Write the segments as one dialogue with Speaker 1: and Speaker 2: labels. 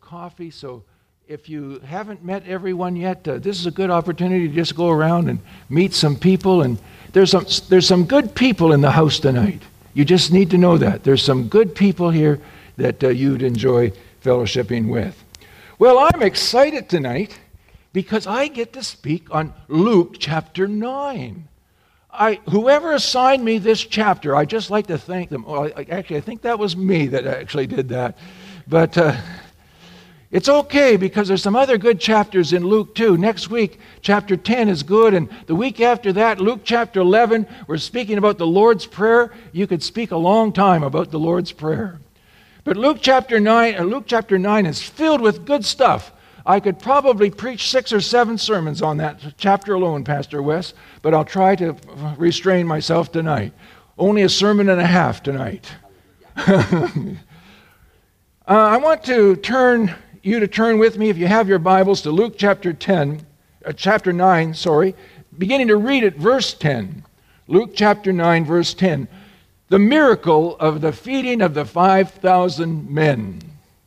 Speaker 1: coffee. So if you haven't met everyone yet, this is a good opportunity to just go around and meet some people. And there's some good people in the house tonight. You just need to know that. There's some good people here that you'd enjoy fellowshipping with. Well, I'm excited tonight because I get to speak on Luke chapter 9. Whoever assigned me this chapter, I'd just like to thank them. Well, I think that was me that actually did that. But it's okay because there's some other good chapters in Luke too. Next week, chapter 10 is good. And the week after that, Luke chapter 11, we're speaking about the Lord's Prayer. You could speak a long time about the Lord's Prayer. But Luke chapter 9 is filled with good stuff. I could probably preach 6 or 7 sermons on that chapter alone, Pastor Wes, but I'll try to restrain myself tonight. Only a sermon and a half tonight. I want to turn with me, if you have your Bibles, to Luke chapter 9, beginning to read at verse 10. Luke chapter 9, verse 10. The miracle of the feeding of the 5,000 men.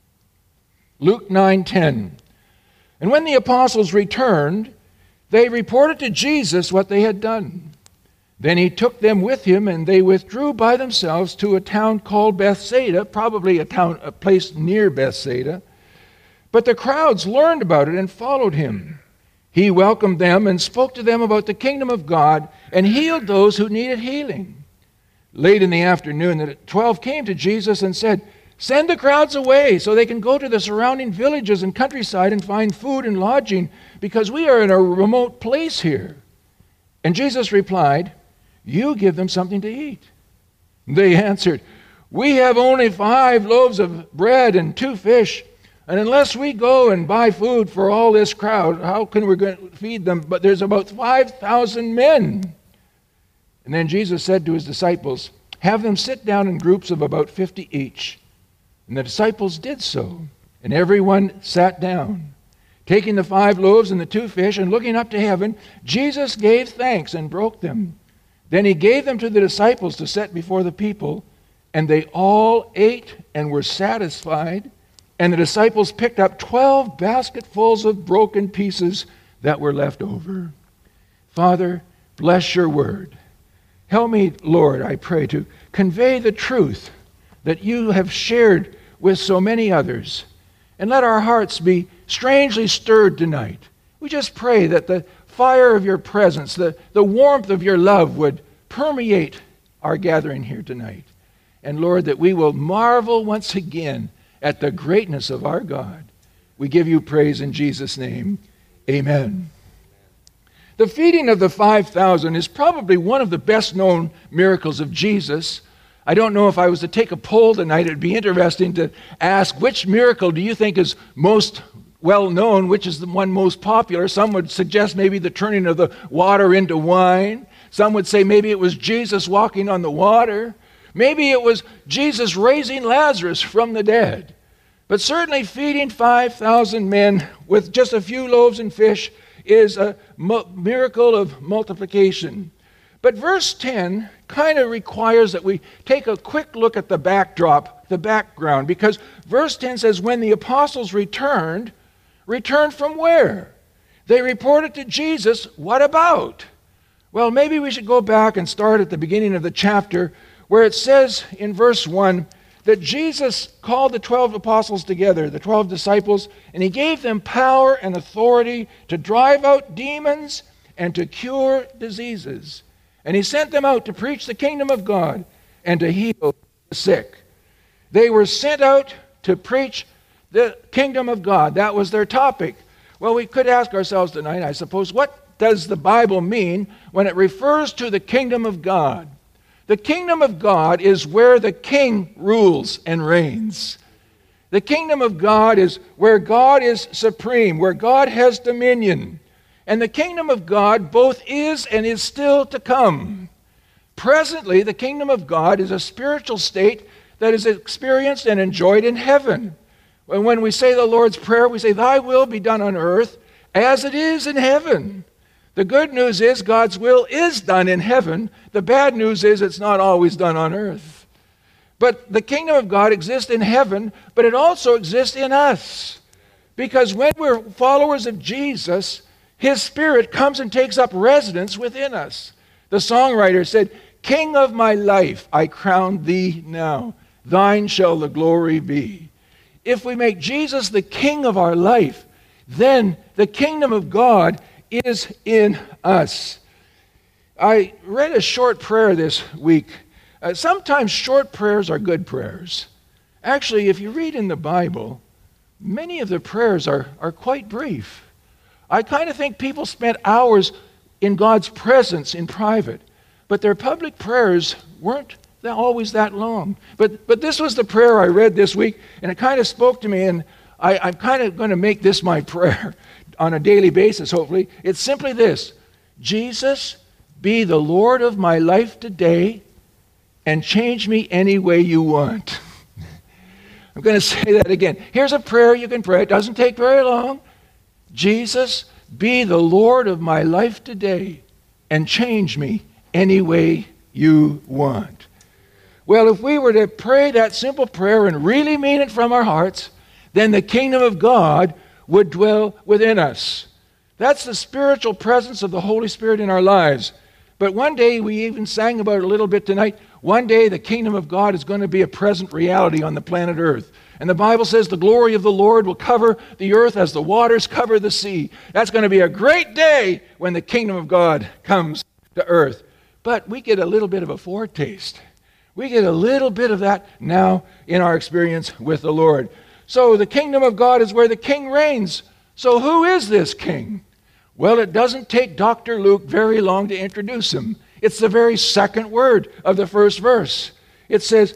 Speaker 1: Luke 9:10. And when the apostles returned, they reported to Jesus what they had done. Then he took them with him, and they withdrew by themselves to a town called Bethsaida, probably a place near Bethsaida. But the crowds learned about it and followed him. He welcomed them and spoke to them about the kingdom of God and healed those who needed healing. Late in the afternoon, the 12 came to Jesus and said, "Send the crowds away so they can go to the surrounding villages and countryside and find food and lodging, because we are in a remote place here." And Jesus replied, "You give them something to eat." They answered, "We have only 5 loaves of bread and 2 fish, and unless we go and buy food for all this crowd, how can we feed them? But there's about 5,000 men." And then Jesus said to his disciples, "Have them sit down in groups of about 50 each." And the disciples did so, and everyone sat down. Taking the 5 loaves and the 2 fish, and looking up to heaven, Jesus gave thanks and broke them. Then he gave them to the disciples to set before the people, and they all ate and were satisfied. And the disciples picked up 12 basketfuls of broken pieces that were left over. Father, bless your word. Help me, Lord, I pray, to convey the truth that you have shared with so many others. And let our hearts be strangely stirred tonight. We just pray that the fire of your presence, the warmth of your love would permeate our gathering here tonight. And Lord, that we will marvel once again at the greatness of our God. We give you praise in Jesus' name. Amen. The feeding of the 5,000 is probably one of the best-known miracles of Jesus. I don't know if I was to take a poll tonight, it'd be interesting to ask which miracle do you think is most well-known, which is the one most popular. Some would suggest maybe the turning of the water into wine. Some would say maybe it was Jesus walking on the water. Maybe it was Jesus raising Lazarus from the dead. But certainly feeding 5,000 men with just a few loaves and fish is a miracle of multiplication. But verse 10 kind of requires that we take a quick look at the background, because verse 10 says, when the apostles returned from where? They reported to Jesus, what about? Well, maybe we should go back and start at the beginning of the chapter, where it says in verse 1 that Jesus called the 12 apostles together, the 12 disciples, and he gave them power and authority to drive out demons and to cure diseases. And he sent them out to preach the kingdom of God and to heal the sick. They were sent out to preach the kingdom of God. That was their topic. Well, we could ask ourselves tonight, I suppose, what does the Bible mean when it refers to the kingdom of God? The kingdom of God is where the king rules and reigns. The kingdom of God is where God is supreme, where God has dominion. And the kingdom of God both is and is still to come. Presently, the kingdom of God is a spiritual state that is experienced and enjoyed in heaven. When we say the Lord's Prayer, we say, "Thy will be done on earth as it is in heaven." The good news is God's will is done in heaven. The bad news is it's not always done on earth. But the kingdom of God exists in heaven, but it also exists in us. Because when we're followers of Jesus, His Spirit comes and takes up residence within us. The songwriter said, "King of my life, I crown Thee now. Thine shall the glory be." If we make Jesus the King of our life, then the kingdom of God is in us. I read a short prayer this week. Sometimes short prayers are good prayers. Actually, if you read in the Bible, many of the prayers are quite brief. I kind of think people spent hours in God's presence in private, but their public prayers weren't always that long. But this was the prayer I read this week, and it kind of spoke to me, and I'm kind of going to make this my prayer on a daily basis, hopefully. It's simply this: Jesus, be the Lord of my life today and change me any way you want. I'm going to say that again. Here's a prayer you can pray. It doesn't take very long. Jesus, be the Lord of my life today and change me any way you want. Well, if we were to pray that simple prayer and really mean it from our hearts, then the kingdom of God would dwell within us. That's the spiritual presence of the Holy Spirit in our lives. But one day, we even sang about it a little bit tonight, one day the kingdom of God is going to be a present reality on the planet Earth. And the Bible says the glory of the Lord will cover the earth as the waters cover the sea. That's going to be a great day when the kingdom of God comes to earth. But we get a little bit of a foretaste. We get a little bit of that now in our experience with the Lord. So the kingdom of God is where the king reigns. So who is this king? Well, it doesn't take Dr. Luke very long to introduce him. It's the very second word of the first verse. It says,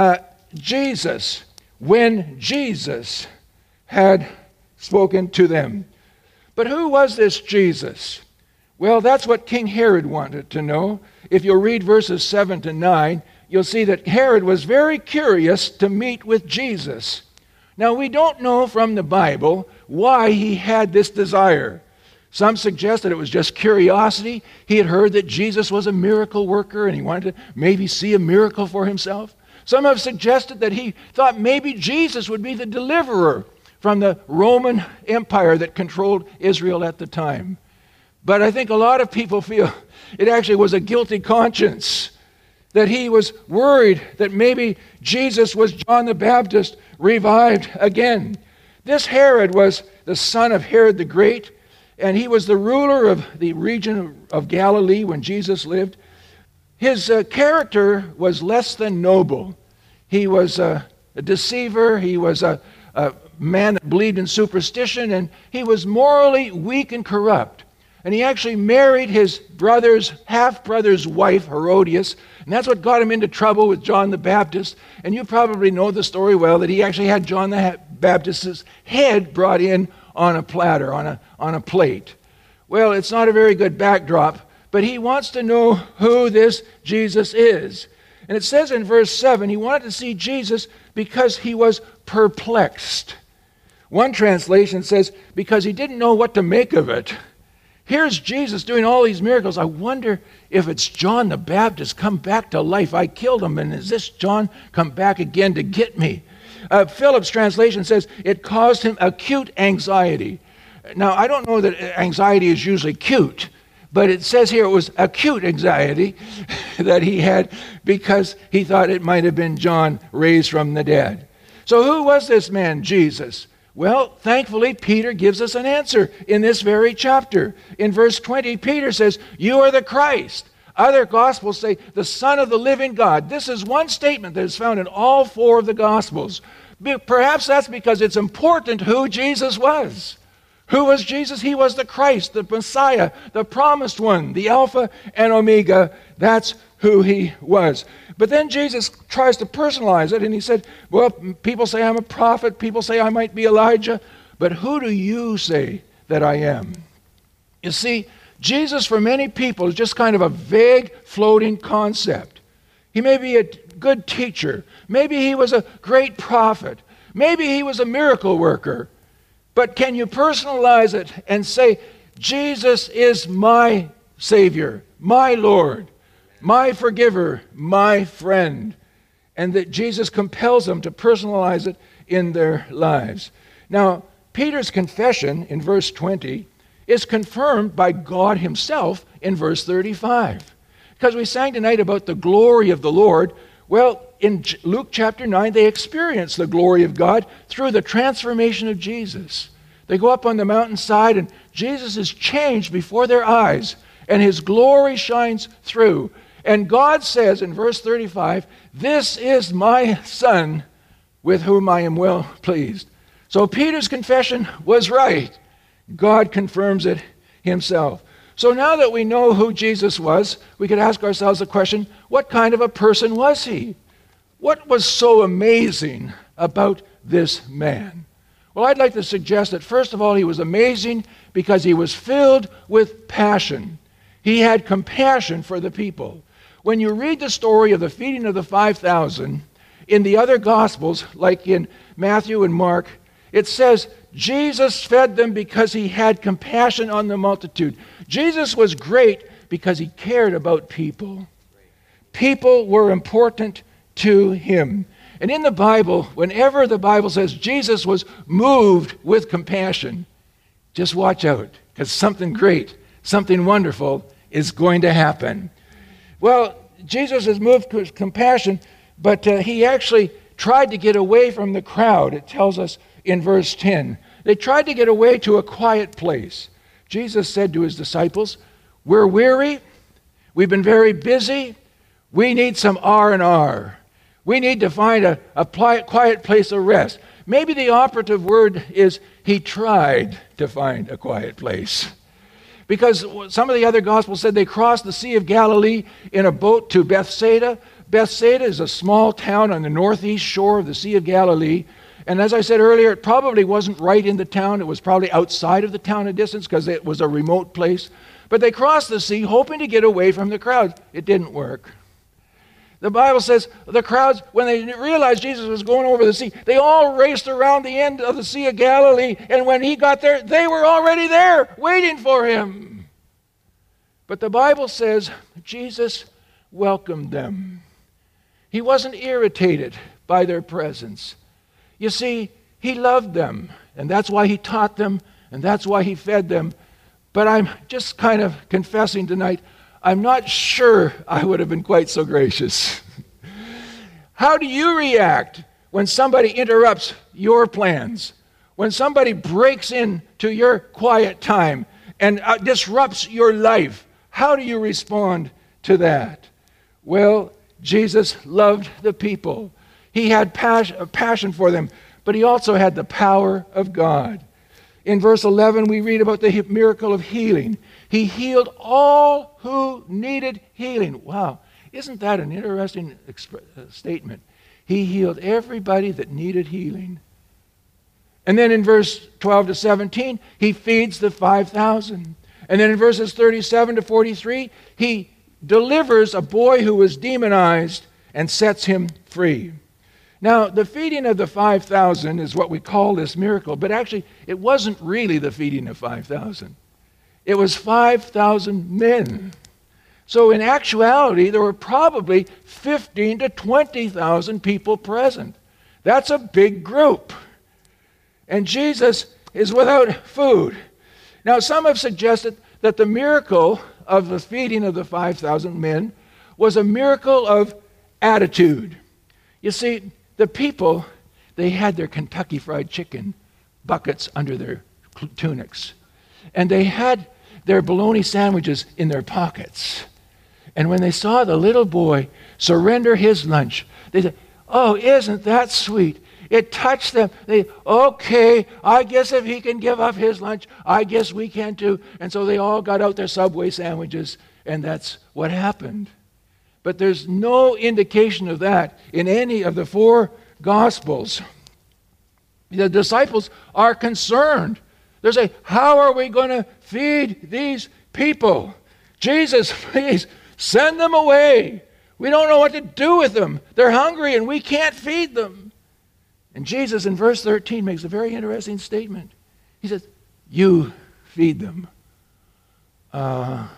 Speaker 1: Jesus, when Jesus had spoken to them. But who was this Jesus? Well, that's what King Herod wanted to know. If you'll read verses 7 to 9, you'll see that Herod was very curious to meet with Jesus. Now, we don't know from the Bible why he had this desire. Some suggest that it was just curiosity. He had heard that Jesus was a miracle worker and he wanted to maybe see a miracle for himself. Some have suggested that he thought maybe Jesus would be the deliverer from the Roman Empire that controlled Israel at the time. But I think a lot of people feel it actually was a guilty conscience, that he was worried that maybe Jesus was John the Baptist revived again. This Herod was the son of Herod the Great, and he was the ruler of the region of Galilee when Jesus lived. His character was less than noble. He was a deceiver. He was a man that believed in superstition, and he was morally weak and corrupt. And he actually married his half-brother's wife, Herodias, and that's what got him into trouble with John the Baptist. And you probably know the story well, that he actually had John the Baptist's head brought in on a platter, on a plate. Well, it's not a very good backdrop, but he wants to know who this Jesus is. And it says in verse 7, he wanted to see Jesus because he was perplexed. One translation says, because he didn't know what to make of it. Here's Jesus doing all these miracles. I wonder if it's John the Baptist come back to life. I killed him, and is this John come back again to get me? Phillips' translation says it caused him acute anxiety. Now, I don't know that anxiety is usually cute, but it says here it was acute anxiety that he had because he thought it might have been John raised from the dead. So who was this man, Jesus? Well, thankfully, Peter gives us an answer in this very chapter. In verse 20, Peter says, "You are the Christ." Other Gospels say, "the Son of the living God." This is one statement that is found in all four of the Gospels. Perhaps that's because it's important who Jesus was. Who was Jesus? He was the Christ, the Messiah, the promised one, the Alpha and Omega. That's who he was. But then Jesus tries to personalize it, and he said, well, people say I'm a prophet, people say I might be Elijah, but who do you say that I am? You see, Jesus for many people is just kind of a vague, floating concept. He may be a good teacher. Maybe he was a great prophet. Maybe he was a miracle worker. But can you personalize it and say, Jesus is my Savior, my Lord, my forgiver, my friend, and that Jesus compels them to personalize it in their lives. Now, Peter's confession in verse 20 is confirmed by God himself in verse 35. Because we sang tonight about the glory of the Lord. Well, in Luke chapter 9, they experience the glory of God through the transformation of Jesus. They go up on the mountainside, and Jesus is changed before their eyes, and his glory shines through. And God says in verse 35, "This is my Son, with whom I am well pleased." So Peter's confession was right. God confirms it himself. So now that we know who Jesus was, we could ask ourselves the question, what kind of a person was he? What was so amazing about this man? Well, I'd like to suggest that first of all, he was amazing because he was filled with passion. He had compassion for the people. When you read the story of the feeding of the 5,000 in the other Gospels, like in Matthew and Mark, it says Jesus fed them because he had compassion on the multitude. Jesus was great because he cared about people. People were important to him. And in the Bible, whenever the Bible says Jesus was moved with compassion, just watch out, because something great, something wonderful is going to happen. Well, Jesus is moved with compassion, but he actually tried to get away from the crowd, it tells us in verse 10. They tried to get away to a quiet place. Jesus said to his disciples, "We're weary. We've been very busy. We need some R&R. We need to find a quiet place of rest." Maybe the operative word is he tried to find a quiet place. Because some of the other Gospels said they crossed the Sea of Galilee in a boat to Bethsaida. Bethsaida is a small town on the northeast shore of the Sea of Galilee. And as I said earlier, it probably wasn't right in the town. It was probably outside of the town a distance because it was a remote place. But they crossed the sea hoping to get away from the crowd. It didn't work. The Bible says the crowds, when they realized Jesus was going over the sea, they all raced around the end of the Sea of Galilee. And when he got there, they were already there waiting for him. But the Bible says Jesus welcomed them. He wasn't irritated by their presence. You see, he loved them, and that's why he taught them, and that's why he fed them. But I'm just kind of confessing tonight, I'm not sure I would have been quite so gracious. How do you react when somebody interrupts your plans? When somebody breaks into your quiet time and disrupts your life? How do you respond to that? Well, Jesus loved the people. He had passion for them, but he also had the power of God. In verse 11, we read about the miracle of healing. He healed all who needed healing. Wow, isn't that an interesting statement? He healed everybody that needed healing. And then in verse 12 to 17, he feeds the 5,000. And then in verses 37 to 43, he delivers a boy who was demonized and sets him free. Now, the feeding of the 5,000 is what we call this miracle, but actually it wasn't really the feeding of 5,000. It was 5,000 men. So in actuality, there were probably 15 to 20,000 people present. That's a big group. And Jesus is without food. Now, some have suggested that the miracle of the feeding of the 5,000 men was a miracle of attitude. You see, the people, they had their Kentucky Fried Chicken buckets under their tunics. And they had their bologna sandwiches in their pockets. And when they saw the little boy surrender his lunch, they said, "Oh, isn't that sweet?" It touched them. Okay, I guess if he can give up his lunch, I guess we can too. And so they all got out their Subway sandwiches, and that's what happened. But there's no indication of that in any of the four Gospels. The disciples are concerned. They say, "How are we going to feed these people? Jesus, please send them away. We don't know what to do with them. They're hungry and we can't feed them." And Jesus in verse 13 makes a very interesting statement. He says, "You feed them."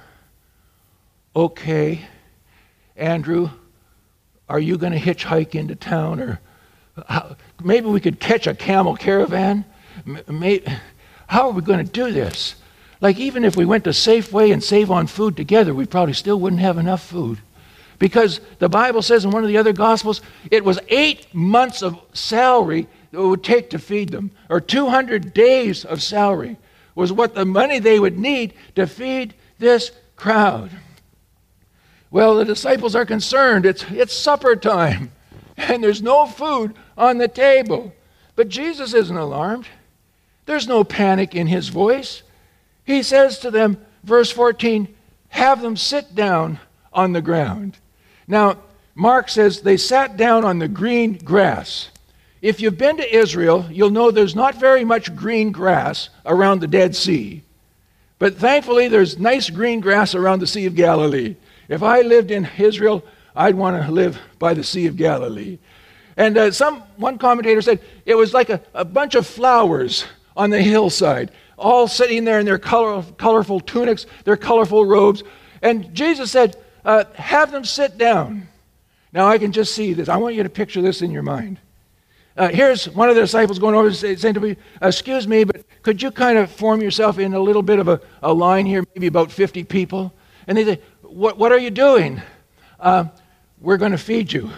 Speaker 1: Okay, Andrew, are you going to hitchhike into town? Or maybe we could catch a camel caravan? how are we going to do this? Like, even if we went to Safeway and save on food together, we probably still wouldn't have enough food. Because the Bible says in one of the other Gospels, it was 8 months of salary that it would take to feed them, or 200 days of salary was what the money they would need to feed this crowd. Well, the disciples are concerned. It's supper time, and there's no food on the table. But Jesus isn't alarmed. There's no panic in his voice. He says to them, verse 14, have them sit down on the ground. Now, Mark says they sat down on the green grass. If you've been to Israel, you'll know there's not very much green grass around the Dead Sea. But thankfully, there's nice green grass around the Sea of Galilee. If I lived in Israel, I'd want to live by the Sea of Galilee. And one commentator said it was like a bunch of flowers on the hillside, all sitting there in their colorful tunics, their colorful robes. And Jesus said, have them sit down. Now I can just see this. I want you to picture this in your mind. Here's one of the disciples going over saying to me, excuse me, but could you kind of form yourself in a little bit of a line here, maybe about 50 people? And they say, what are you doing? We're going to feed you.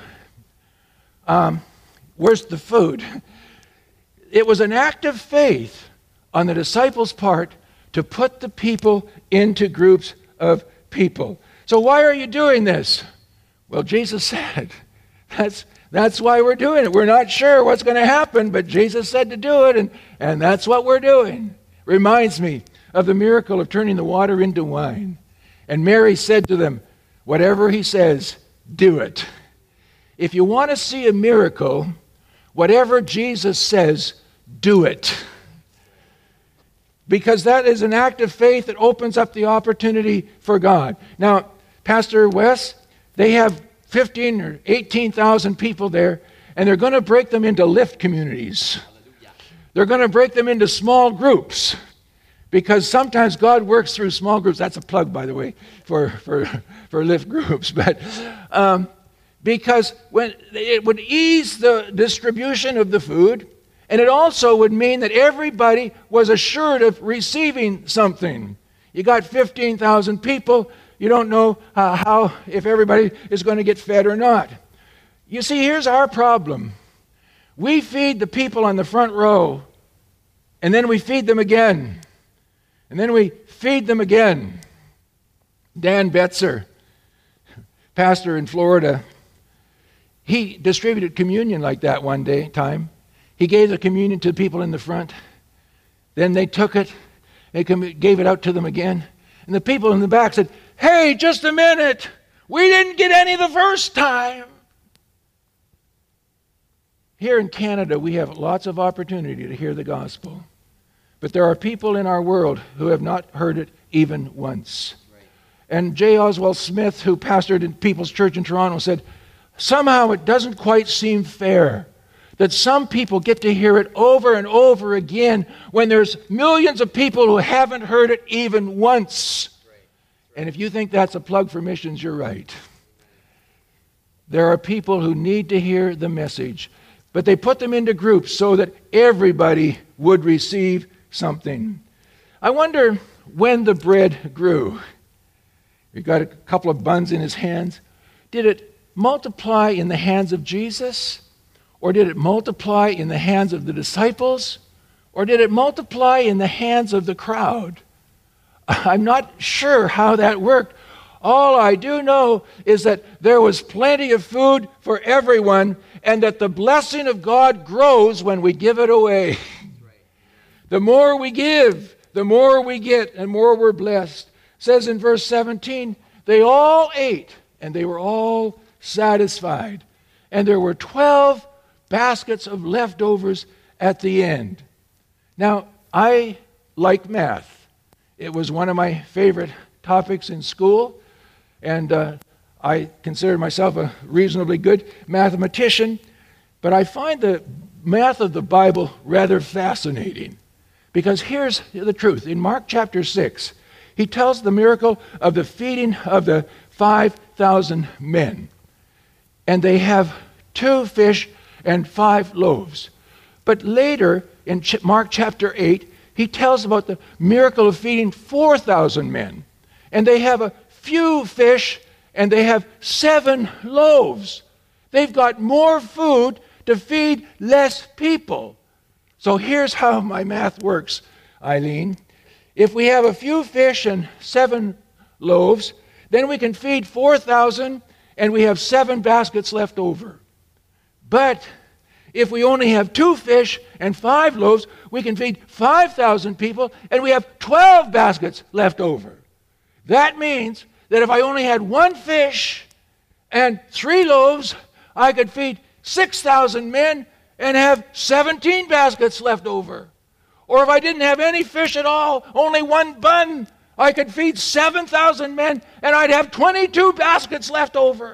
Speaker 1: Where's the food? It was an act of faith on the disciples' part to put the people into groups of people. So why are you doing this? Well, Jesus said, that's why we're doing it. We're not sure what's going to happen, but Jesus said to do it, and that's what we're doing. Reminds me of the miracle of turning the water into wine. And Mary said to them, whatever he says, do it. If you want to see a miracle, whatever Jesus says, do it. Because that is an act of faith that opens up the opportunity for God. Now, Pastor Wes, they have 15 or 18,000 people there, and they're going to break them into lift communities. They're going to break them into small groups, because sometimes God works through small groups. That's a plug, by the way, for lift groups. But because when it would ease the distribution of the food, and it also would mean that everybody was assured of receiving something. You got 15,000 people. You don't know if everybody is going to get fed or not. You see, here's our problem. We feed the people on the front row, and then we feed them again. And then we feed them again. Dan Betzer, pastor in Florida, he distributed communion like that one time. He gave the communion to the people in the front. Then they took it, they gave it out to them again. And the people in the back said, hey, just a minute. We didn't get any the first time. Here in Canada, we have lots of opportunity to hear the gospel. But there are people in our world who have not heard it even once. Right. And J. Oswald Smith, who pastored in People's Church in Toronto, said, somehow it doesn't quite seem fair that some people get to hear it over and over again when there's millions of people who haven't heard it even once. And if you think that's a plug for missions, you're right. There are people who need to hear the message, but they put them into groups so that everybody would receive something. I wonder when the bread grew. He got a couple of buns in his hands. Did it multiply in the hands of Jesus? Or did it multiply in the hands of the disciples? Or did it multiply in the hands of the crowd? I'm not sure how that worked. All I do know is that there was plenty of food for everyone, and that the blessing of God grows when we give it away. The more we give, the more we get, and more we're blessed. It says in verse 17, they all ate, and they were all satisfied. And there were 12 baskets of leftovers at the end. Now, I like math. It was one of my favorite topics in school, and I consider myself a reasonably good mathematician, but I find the math of the Bible rather fascinating, because here's the truth. In Mark chapter 6, he tells the miracle of the feeding of the 5,000 men, and they have 2 fish and 5 loaves. But later, in Mark chapter 8, he tells about the miracle of feeding 4,000 men. And they have a few fish and they have 7 loaves. They've got more food to feed less people. So here's how my math works, Eileen. If we have a few fish and 7 loaves, then we can feed 4,000 and we have 7 baskets left over. But if we only have 2 fish and 5 loaves, we can feed 5,000 people and we have 12 baskets left over. That means that if I only had 1 fish and 3 loaves, I could feed 6,000 men and have 17 baskets left over. Or if I didn't have any fish at all, only 1 bun, I could feed 7,000 men and I'd have 22 baskets left over.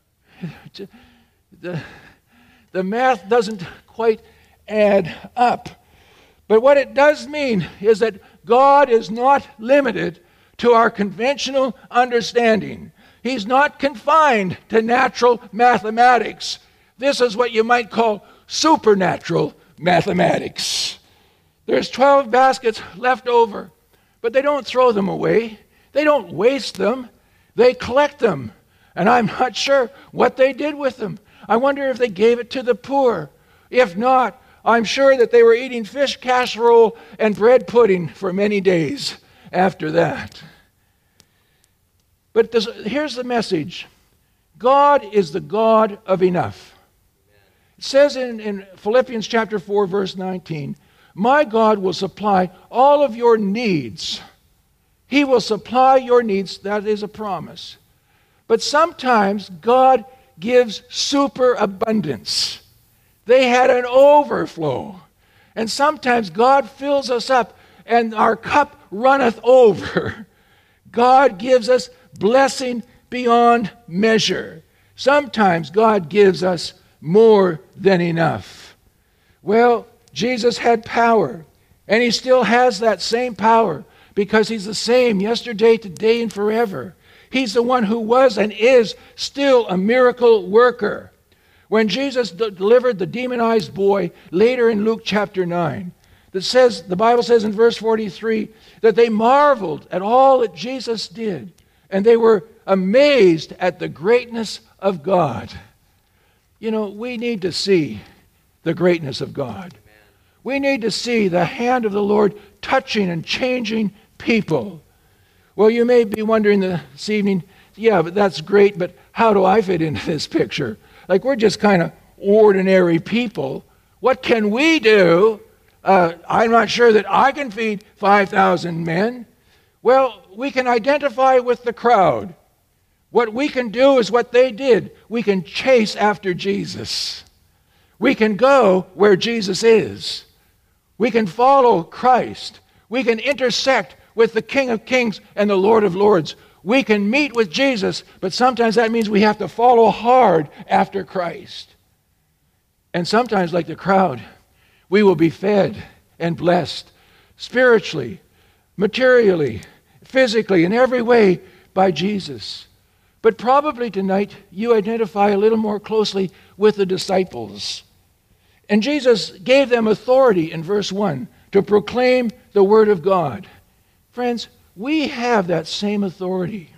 Speaker 1: The math doesn't quite add up. But what it does mean is that God is not limited to our conventional understanding. He's not confined to natural mathematics. This is what you might call supernatural mathematics. There's 12 baskets left over, but they don't throw them away. They don't waste them. They collect them. And I'm not sure what they did with them. I wonder if they gave it to the poor. If not, I'm sure that they were eating fish casserole and bread pudding for many days after that. But here's the message. God is the God of enough. It says in Philippians chapter 4, verse 19, my God will supply all of your needs. He will supply your needs. That is a promise. But sometimes God gives superabundance. They had an overflow. And sometimes God fills us up and our cup runneth over. God gives us blessing beyond measure. Sometimes God gives us more than enough. Well, Jesus had power, and he still has that same power because he's the same yesterday, today, and forever. He's the one who was and is still a miracle worker. When Jesus delivered the demonized boy later in Luke chapter 9, the Bible says in verse 43 that they marveled at all that Jesus did, and they were amazed at the greatness of God. You know, we need to see the greatness of God. We need to see the hand of the Lord touching and changing people. Well, you may be wondering this evening, yeah, but that's great, but how do I fit into this picture? Like, we're just kind of ordinary people. What can we do? I'm not sure that I can feed 5,000 men. Well, we can identify with the crowd. What we can do is what they did. We can chase after Jesus. We can go where Jesus is. We can follow Christ. We can intersect with the King of Kings and the Lord of Lords. We can meet with Jesus, but sometimes that means we have to follow hard after Christ. And sometimes, like the crowd, we will be fed and blessed spiritually, materially, physically, in every way by Jesus. But probably tonight you identify a little more closely with the disciples. And Jesus gave them authority in verse 1 to proclaim the word of God. Friends, we have that same authority.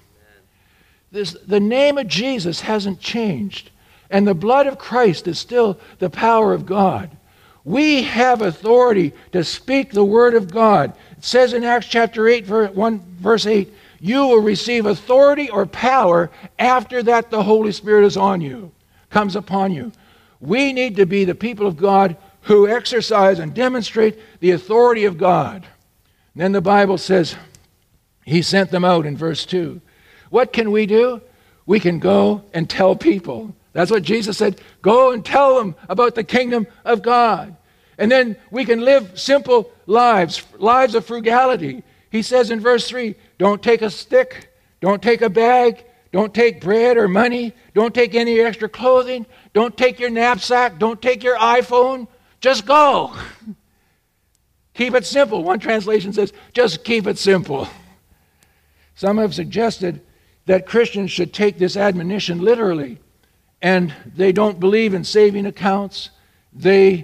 Speaker 1: The name of Jesus hasn't changed, and the blood of Christ is still the power of God. We have authority to speak the word of God. It says in Acts chapter 8, verse 8, you will receive authority or power after that the Holy Spirit is on you, comes upon you. We need to be the people of God who exercise and demonstrate the authority of God. And then the Bible says he sent them out in verse 2. What can we do? We can go and tell people. That's what Jesus said. Go and tell them about the kingdom of God. And then we can live simple lives, lives of frugality. He says in verse 3, don't take a stick, don't take a bag, don't take bread or money, don't take any extra clothing, don't take your knapsack, don't take your iPhone, just go. Keep it simple. One translation says, just keep it simple. Some have suggested that Christians should take this admonition literally, and they don't believe in saving accounts. They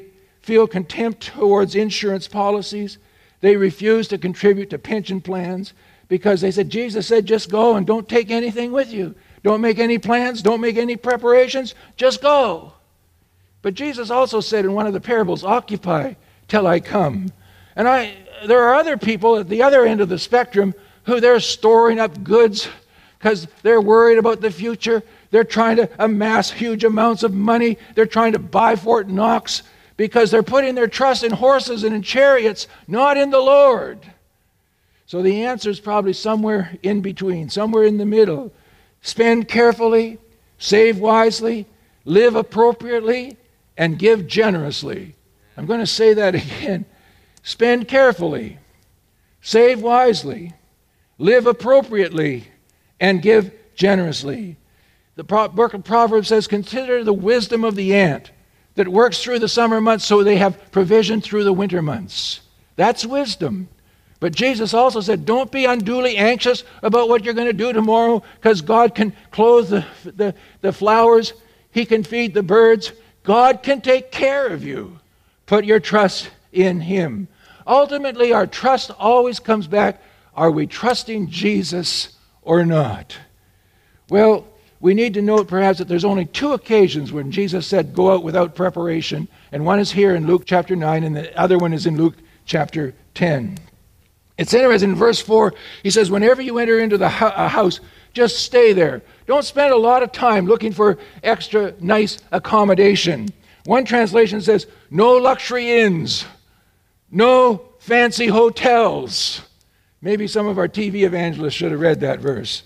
Speaker 1: feel contempt towards insurance policies. They refuse to contribute to pension plans because they said, Jesus said, just go and don't take anything with you. Don't make any plans. Don't make any preparations. Just go. But Jesus also said in one of the parables, occupy till I come. And there are other people at the other end of the spectrum who they're storing up goods because they're worried about the future. They're trying to amass huge amounts of money. They're trying to buy Fort Knox because they're putting their trust in horses and in chariots, not in the Lord. So the answer is probably somewhere in between, somewhere in the middle. Spend carefully, save wisely, live appropriately, and give generously. I'm going to say that again. Spend carefully, save wisely, live appropriately, and give generously. The book of Proverbs says, consider the wisdom of the ant that works through the summer months so they have provision through the winter months. That's wisdom. But Jesus also said, don't be unduly anxious about what you're going to do tomorrow because God can clothe the flowers. He can feed the birds. God can take care of you. Put your trust in Him. Ultimately, our trust always comes back, are we trusting Jesus or not? Well, we need to note perhaps that there's only 2 occasions when Jesus said, go out without preparation. And one is here in Luke chapter 9, and the other one is in Luke chapter 10. It's interesting, in verse 4, he says, whenever you enter into a house, just stay there. Don't spend a lot of time looking for extra nice accommodation. One translation says, no luxury inns, no fancy hotels. Maybe some of our TV evangelists should have read that verse.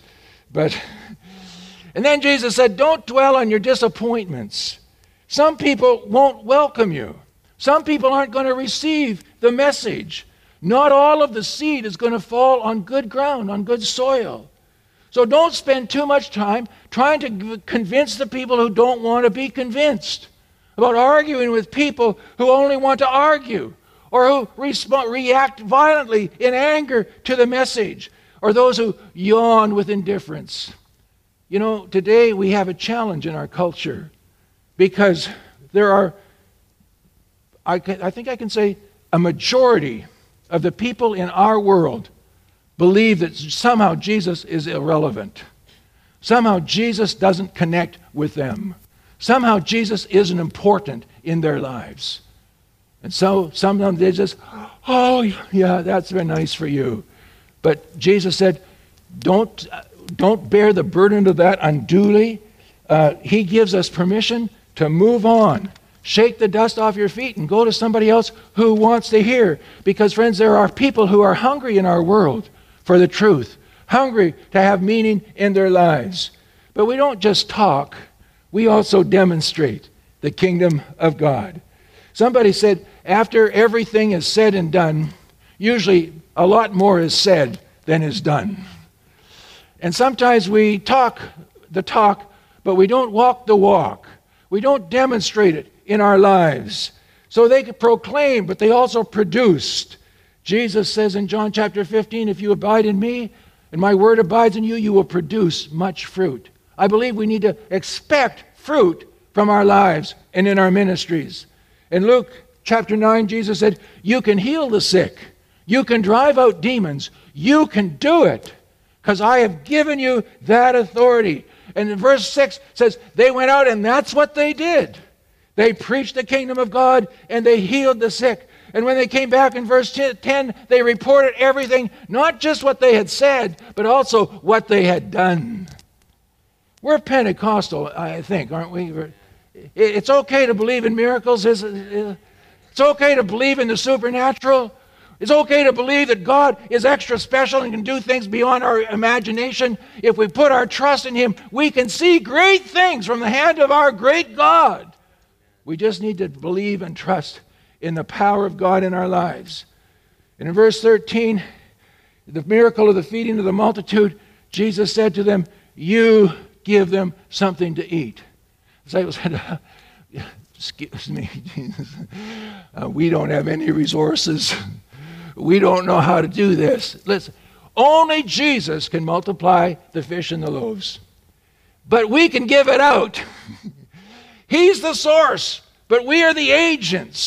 Speaker 1: And then Jesus said, don't dwell on your disappointments. Some people won't welcome you. Some people aren't going to receive the message. Not all of the seed is going to fall on good ground, on good soil. So don't spend too much time trying to convince the people who don't want to be convinced, about arguing with people who only want to argue, or who react violently in anger to the message, or those who yawn with indifference. You know, today we have a challenge in our culture because there are, I think I can say, a majority of the people in our world believe that somehow Jesus is irrelevant. Somehow Jesus doesn't connect with them. Somehow Jesus isn't important in their lives. And so sometimes they just, oh yeah, that's very nice for you. But Jesus said, don't bear the burden of that unduly. He gives us permission to move on. Shake the dust off your feet and go to somebody else who wants to hear. Because, friends, there are people who are hungry in our world for the truth, hungry to have meaning in their lives. But we don't just talk, we also demonstrate the kingdom of God. Somebody said, after everything is said and done, usually a lot more is said than is done. And sometimes we talk the talk, but we don't walk the walk. We don't demonstrate it in our lives. So they could proclaim, but they also produced. Jesus says in John chapter 15, if you abide in me and my word abides in you, you will produce much fruit. I believe we need to expect fruit from our lives and in our ministries. In Luke chapter 9, Jesus said, you can heal the sick. You can drive out demons. You can do it because I have given you that authority. And in verse 6 says, they went out and that's what they did. They preached the kingdom of God and they healed the sick. And when they came back in verse 10, they reported everything, not just what they had said, but also what they had done. We're Pentecostal, I think, aren't we? It's okay to believe in miracles. It's okay to believe in the supernatural. It's okay to believe that God is extra special and can do things beyond our imagination. If we put our trust in Him, we can see great things from the hand of our great God. We just need to believe and trust in the power of God in our lives. And in verse 13, the miracle of the feeding of the multitude, Jesus said to them, you give them something to eat. The disciples said, excuse me, Jesus, we don't have any resources. We don't know how to do this. Listen, only Jesus can multiply the fish and the loaves. But we can give it out. He's the source, but we are the agents.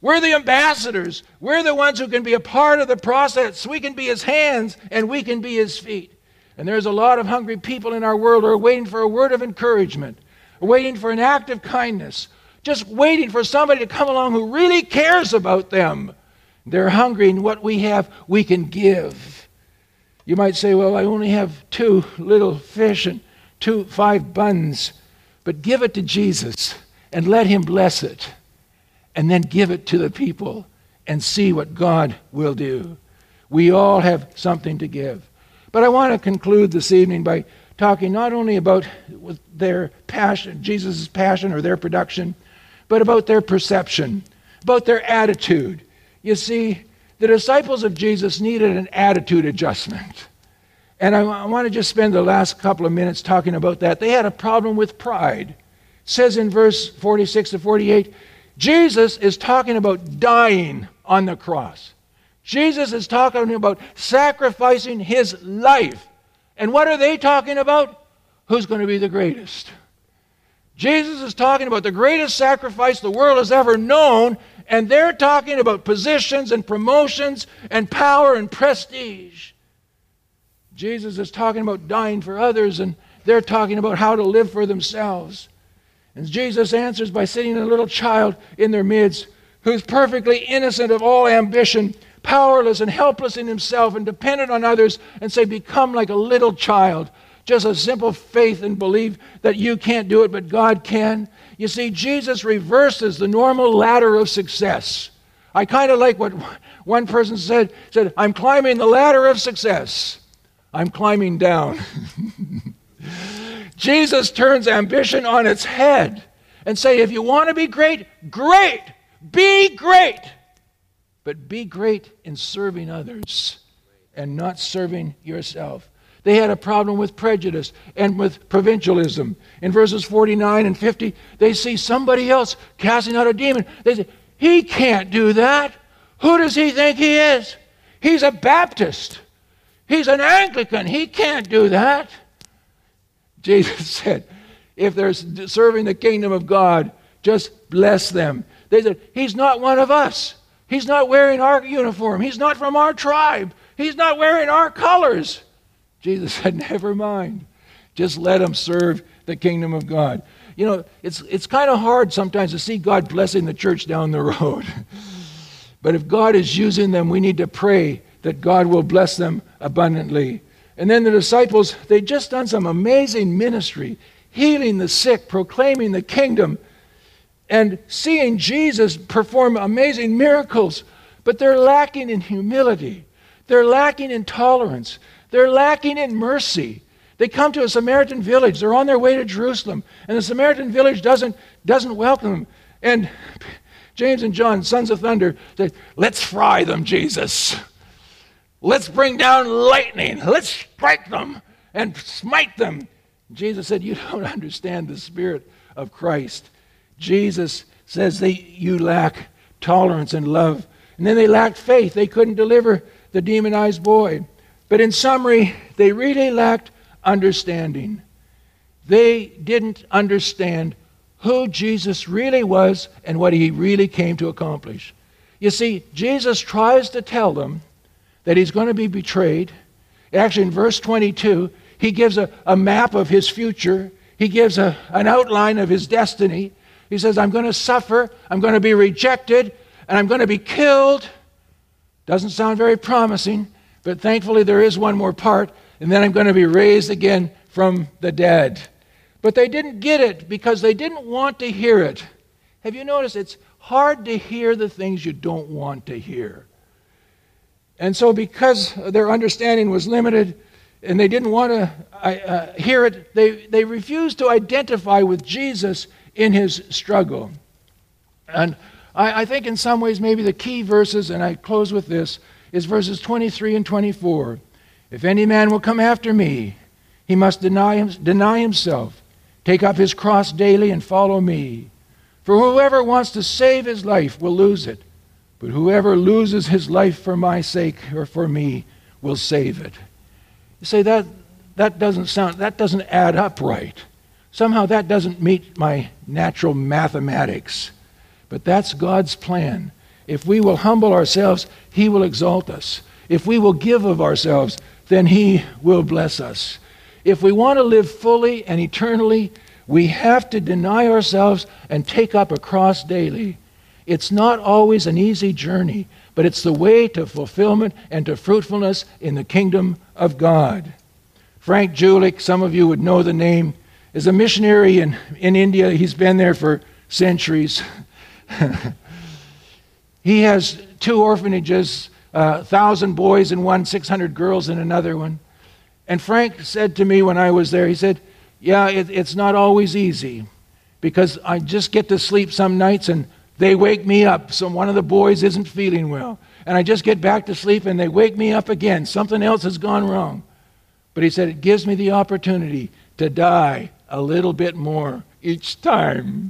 Speaker 1: We're the ambassadors. We're the ones who can be a part of the process. We can be his hands and we can be his feet. And there's a lot of hungry people in our world who are waiting for a word of encouragement, waiting for an act of kindness, just waiting for somebody to come along who really cares about them. They're hungry, and what we have, we can give. You might say, well, I only have 2 little fish and 5 buns. But give it to Jesus and let him bless it. And then give it to the people and see what God will do. We all have something to give. But I want to conclude this evening by talking not only about their passion, Jesus' passion or their production, but about their perception, about their attitude. You see, the disciples of Jesus needed an attitude adjustment. And I want to just spend the last couple of minutes talking about that. They had a problem with pride. It says in verse 46 to 48, Jesus is talking about dying on the cross. Jesus is talking about sacrificing his life. And what are they talking about? Who's going to be the greatest? Jesus is talking about the greatest sacrifice the world has ever known, and they're talking about positions and promotions and power and prestige. Jesus is talking about dying for others, and they're talking about how to live for themselves. And Jesus answers by sitting a little child in their midst who's perfectly innocent of all ambition, powerless and helpless in himself and dependent on others, and say, become like a little child. Just a simple faith and belief that you can't do it, but God can. You see, Jesus reverses the normal ladder of success. I kind of like what one person said, I'm climbing the ladder of success. I'm climbing down. Jesus turns ambition on its head and say, if you want to be great, great, be great. But be great in serving others and not serving yourself. They had a problem with prejudice and with provincialism. In verses 49 and 50, they see somebody else casting out a demon. They say, he can't do that. Who does he think he is? He's a Baptist. He's an Anglican. He can't do that. Jesus said, if they're serving the kingdom of God, just bless them. They said, he's not one of us. He's not wearing our uniform. He's not from our tribe. He's not wearing our colors. Jesus said, never mind. Just let them serve the kingdom of God. You know, it's kind of hard sometimes to see God blessing the church down the road. But if God is using them, we need to pray that God will bless them abundantly. And then the disciples, they'd just done some amazing ministry, healing the sick, proclaiming the kingdom, and seeing Jesus perform amazing miracles. But they're lacking in humility. They're lacking in tolerance. They're lacking in mercy. They come to a Samaritan village. They're on their way to Jerusalem. And the Samaritan village doesn't welcome them. And James and John, sons of thunder, say, let's fry them, Jesus. Let's bring down lightning. Let's strike them and smite them. Jesus said, you don't understand the Spirit of Christ. Jesus says you lack tolerance and love. And then they lacked faith. They couldn't deliver the demonized boy. But in summary, they really lacked understanding. They didn't understand who Jesus really was and what he really came to accomplish. You see, Jesus tries to tell them that he's going to be betrayed. Actually, in verse 22, he gives a map of his future. He gives an outline of his destiny. He says, I'm going to suffer, I'm going to be rejected, and I'm going to be killed. Doesn't sound very promising, but thankfully there is one more part, and then I'm going to be raised again from the dead. But they didn't get it because they didn't want to hear it. Have you noticed it's hard to hear the things you don't want to hear? And so because their understanding was limited and they didn't want to hear it, they refused to identify with Jesus in his struggle. And I think in some ways maybe the key verses, and I close with this, is verses 23 and 24. If any man will come after me, he must deny himself, take up his cross daily and follow me. For whoever wants to save his life will lose it. But whoever loses his life for my sake or for me will save it. You say that doesn't add up right. Somehow that doesn't meet my natural mathematics. But that's God's plan. If we will humble ourselves, He will exalt us. If we will give of ourselves, then He will bless us. If we want to live fully and eternally, we have to deny ourselves and take up a cross daily. It's not always an easy journey, but it's the way to fulfillment and to fruitfulness in the kingdom of God. Frank Julich, some of you would know the name, is a missionary in India. He's been there for centuries. He has 2 orphanages, 1,000 boys in one, 600 girls in another one. And Frank said to me when I was there, he said, yeah, it's not always easy because I just get to sleep some nights and they wake me up. So one of the boys isn't feeling well. And I just get back to sleep and they wake me up again. Something else has gone wrong. But he said, it gives me the opportunity to die a little bit more each time.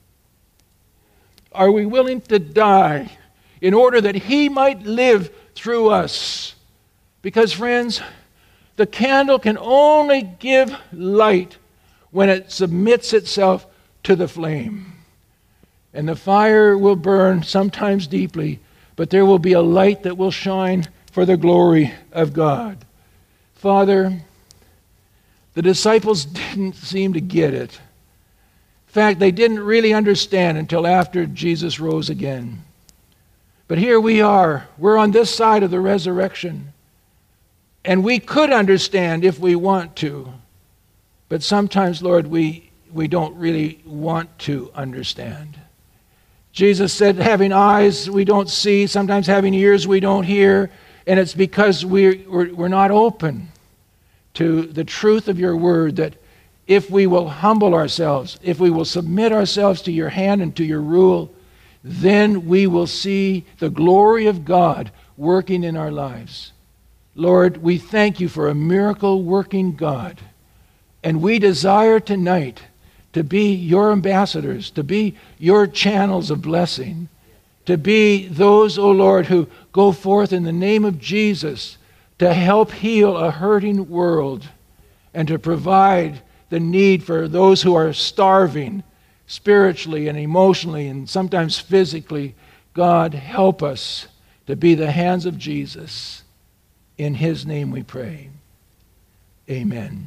Speaker 1: Are we willing to die in order that He might live through us? Because, friends, the candle can only give light when it submits itself to the flame. And the fire will burn sometimes deeply, but there will be a light that will shine for the glory of God. Father, the disciples didn't seem to get it. In fact, they didn't really understand until after Jesus rose again. But here we are. We're on this side of the resurrection. And we could understand if we want to. But sometimes, Lord, we don't really want to understand. Jesus said, having eyes we don't see, sometimes having ears we don't hear. And it's because we're not open to the truth of your word, that if we will humble ourselves, if we will submit ourselves to your hand and to your rule, then we will see the glory of God working in our lives. Lord, we thank you for a miracle-working God. And we desire tonight to be your ambassadors, to be your channels of blessing, to be those, O Lord, who go forth in the name of Jesus to help heal a hurting world and to provide the need for those who are starving spiritually and emotionally and sometimes physically. God, help us to be the hands of Jesus. In His name we pray. Amen.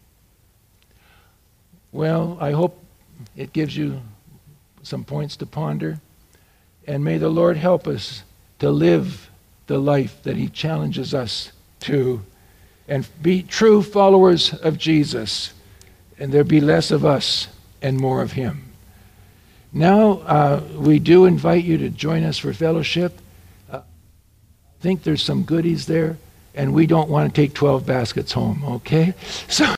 Speaker 1: Well, I hope it gives you some points to ponder. And may the Lord help us to live the life that He challenges us to and be true followers of Jesus. And there be less of us and more of Him. Now, we do invite you to join us for fellowship. I think there's some goodies there. And we don't want to take 12 baskets home, okay? So